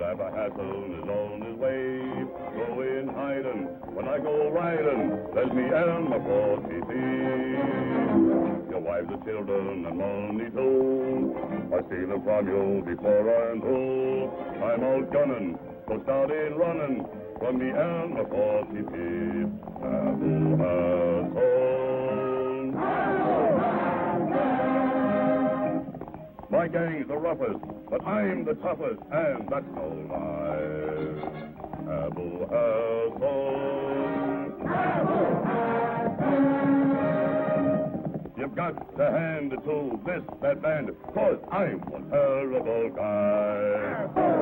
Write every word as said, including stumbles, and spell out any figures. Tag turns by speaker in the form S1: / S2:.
S1: Abba Hassan is on his way. Going hiding when I go riding. There's me and my forty thieves. Your wives and children and money too. I steal them from you before I'm through. I'm out gunning, so start in running. From me and my forty thieves. Abu Hassan. My gang's the roughest, but I'm the toughest, and that's no lie. Abu Hassan. Abu Hassan. You've got to hand it to this, that band, cause I'm one terrible guy.